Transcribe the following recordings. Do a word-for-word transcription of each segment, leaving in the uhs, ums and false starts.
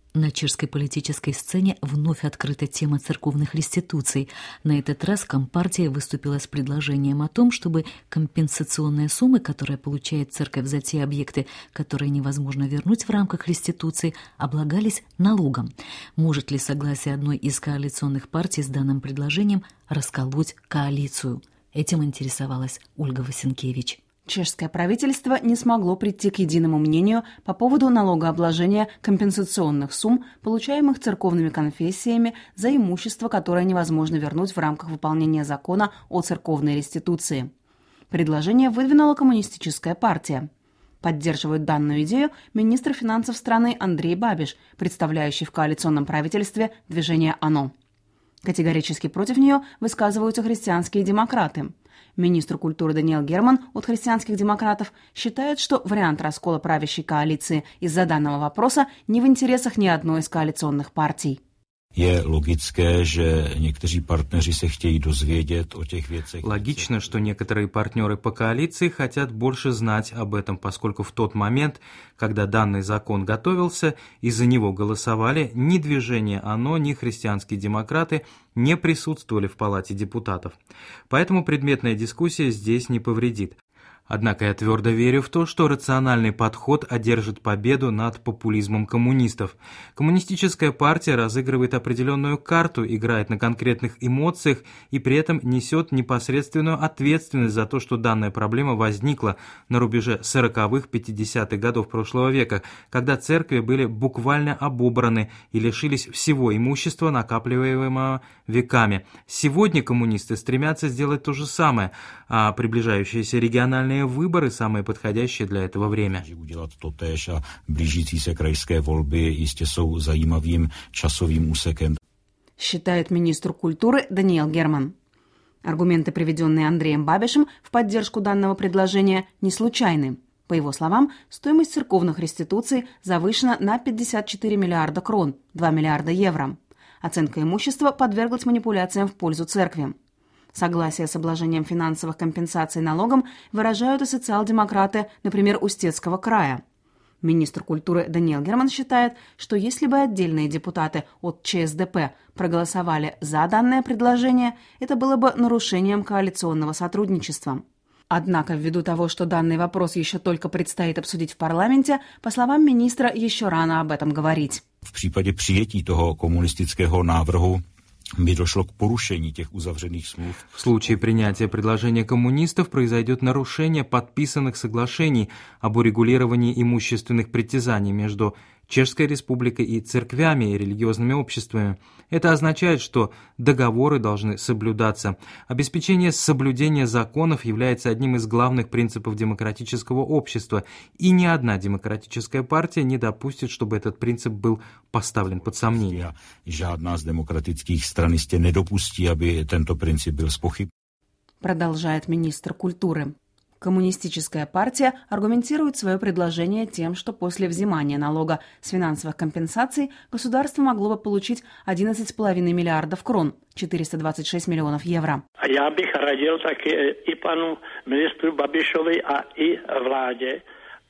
На чешской политической сцене вновь открыта тема церковных реституций. На этот раз Компартия выступила с предложением о том, чтобы компенсационные суммы, которые получает церковь за те объекты, которые невозможно вернуть в рамках реституции, облагались налогом. Может ли согласие одной из коалиционных партий с данным предложением расколоть коалицию? Этим интересовалась Ольга Васенкевич. Чешское правительство не смогло прийти к единому мнению по поводу налогообложения компенсационных сумм, получаемых церковными конфессиями за имущество, которое невозможно вернуть в рамках выполнения закона о церковной реституции. Предложение выдвинула Коммунистическая партия. Поддерживает данную идею министр финансов страны Андрей Бабиш, представляющий в коалиционном правительстве движение «Оно». Категорически против нее высказываются христианские демократы. Министр культуры Даниэл Герман от христианских демократов считает, что вариант раскола правящей коалиции из-за данного вопроса не в интересах ни одной из коалиционных партий. Je logické, že někteří partneři se chtějí dozvědět o těch věcech. Логично, что некоторые партнеры по коалиции хотят больше знать об этом, поскольку в тот момент, когда данный закон готовился и за него голосовали, ни движение «Оно», ни христианские демократы не присутствовали в Палате депутатов. Поэтому предметная дискуссия здесь не повредит. Однако я твердо верю в то, что рациональный подход одержит победу над популизмом коммунистов. Коммунистическая партия разыгрывает определенную карту, играет на конкретных эмоциях и при этом несет непосредственную ответственность за то, что данная проблема возникла на рубеже сороковых-пятидесятых годов прошлого века, когда церкви были буквально обобраны и лишились всего имущества, накапливаемого веками. Сегодня коммунисты стремятся сделать то же самое, а приближающиеся региональные выборы самые подходящие для этого время. Udělat totéž a blížící se krajské volby jistě jsou zajímavým časovým úsekem. Считает министр культуры Даниэл Герман. Аргументы, приведенные Андреем Бабишем в поддержку данного предложения, не случайны. По его словам, стоимость церковных реституций завышена на пятьдесят четыре миллиарда крон, два миллиарда евро. Оценка имущества подверглась манипуляциям в пользу церкви. Согласие с обложением финансовых компенсаций налогом выражают и социал-демократы, например, Устецкого края. Министр культуры Даниэл Герман считает, что если бы отдельные депутаты от ЧСДП проголосовали за данное предложение, это было бы нарушением коалиционного сотрудничества. Однако, ввиду того, что данный вопрос еще только предстоит обсудить в парламенте, по словам министра, еще рано об этом говорить. V případě přijetí toho komunistického návrhu by došlo k porušení těch uzavřených smluv. В случае принятия предложения коммунистов произойдет нарушение подписанных соглашений об урегулировании имущественных притязаний между Чешской Республикой и церквями и религиозными обществами. Это означает, что договоры должны соблюдаться. Обеспечение соблюдения законов является одним из главных принципов демократического общества, и ни одна демократическая партия не допустит, чтобы этот принцип был поставлен под сомнение. Žádná z demokratických stran jistě nedopustí, aby tento princip byl zpochybněn. Продолжает министр культуры. Коммунистическая партия аргументирует свое предложение тем, что после взимания налога с финансовых компенсаций государство могло бы получить одиннадцать с половиной миллиардов крон, четыреста двадцать шесть миллионов евро. Я bych radil taky i panu ministru Babišovi a i vládě.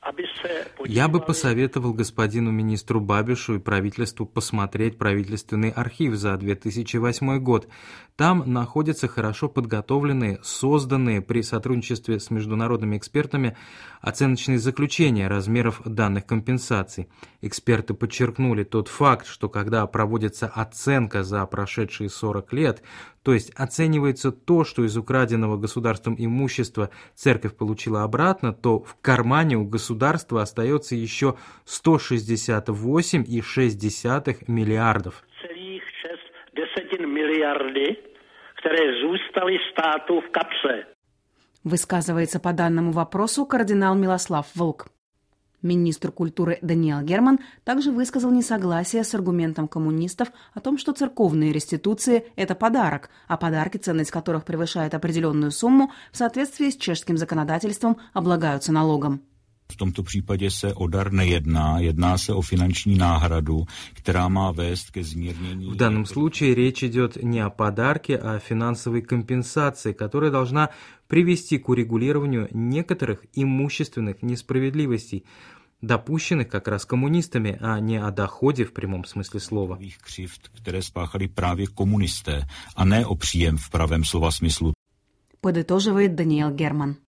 Я бы посоветовал господину министру Бабишу и правительству посмотреть правительственный архив за две тысячи восьмой год. Там находятся хорошо подготовленные, созданные при сотрудничестве с международными экспертами оценочные заключения размеров данных компенсаций. Эксперты подчеркнули тот факт, что когда проводится оценка за прошедшие сорок лет, то есть оценивается то, что из украденного государством имущества церковь получила обратно, то в кармане у государства остается еще сто шестьдесят восемь целых шесть десятых миллиардов. Целых шесть десятин миллиарды, которые зůstaly стату в капсе. Высказывается по данному вопросу кардинал Милослав Волк. Министр культуры Даниэл Герман также высказал несогласие с аргументом коммунистов о том, что церковные реституции – это подарок, а подарки, ценность которых превышает определенную сумму, в соответствии с чешским законодательством облагаются налогом. V tomto případě se o dar nejedná, jedná se o finanční náhradu, která má vést ke zmírnění. В данном случае речь идет не о подарке, а о финансовой компенсации, которая должна привести к урегулированию некоторых имущественных несправедливостей. допущенных как раз коммунистами, а не о доходе в прямом смысле слова. Křivd, které spáchali právě komunisté, a ne o příjem v pravém slova smyslu. Подытоживает Даниэл Герман.